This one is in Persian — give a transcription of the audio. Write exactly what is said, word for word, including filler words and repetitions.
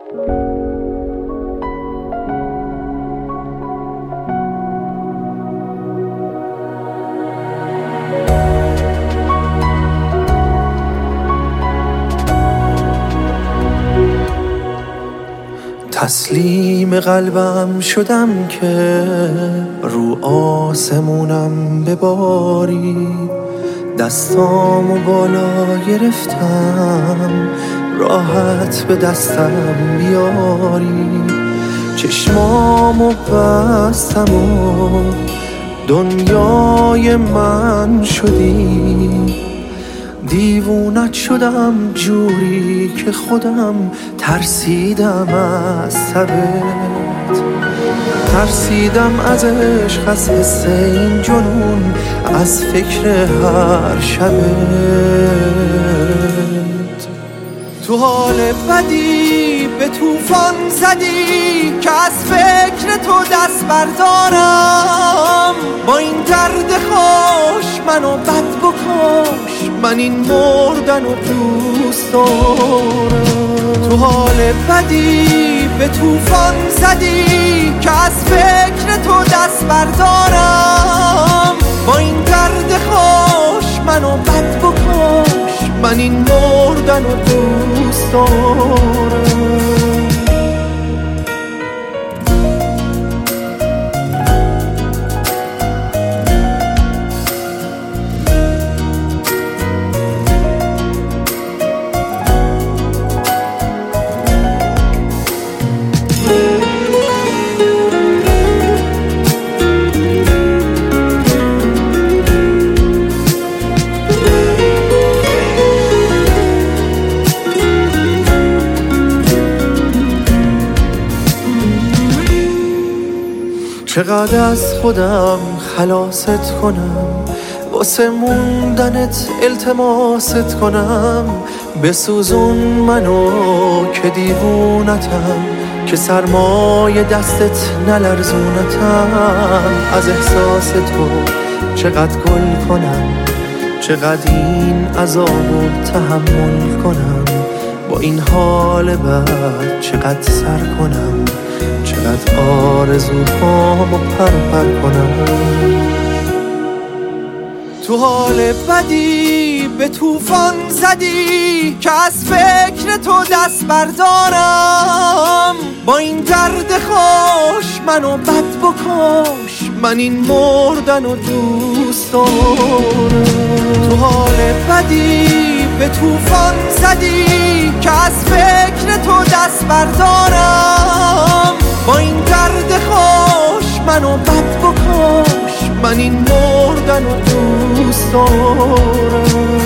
تسلیم قلبم شدم که رو آسمونم بباری، دستامو بالا گرفتم راحت به دستم بیاری. چشمامو بستم و دنیای من شدی، دیوونت شدم جوری که خودم ترسیدم از سبت، ترسیدم از عشق، از حس این جنون، از فکر هر شبت. تو حال بدی به طوفان زدی که از فکر تو دست بردارم. با این درد خوش منو بد بکش، من این مردن و دوست دارم. تو حال بدی به طوفان زدی که از فکر تو دست بردارم. با این درد خوش منو بد بکش، من این مردن و دوست دارم. چقدر از خودم خلاصت کنم، واسه موندنت التماست کنم. بسوزون منو که دیوونتم، که سرمای دستت نلرزونتم. از احساس تو چقدر گل کنم، چقدر این عذابو تحمل کنم. با این حال بد چقدر سر کنم، چقدر آرزوهامو پر پر کنم. تو حال بدی به طوفان زدی که از فکر تو دست بردارم. با این درد خوش منو بد بکش، من این مردن و دوست دارم. تو حال بدی به طوفان زدی که از فکر تو دست بردارم. با این درد خوش منو بد بکش، من این مردن و دوست دارم.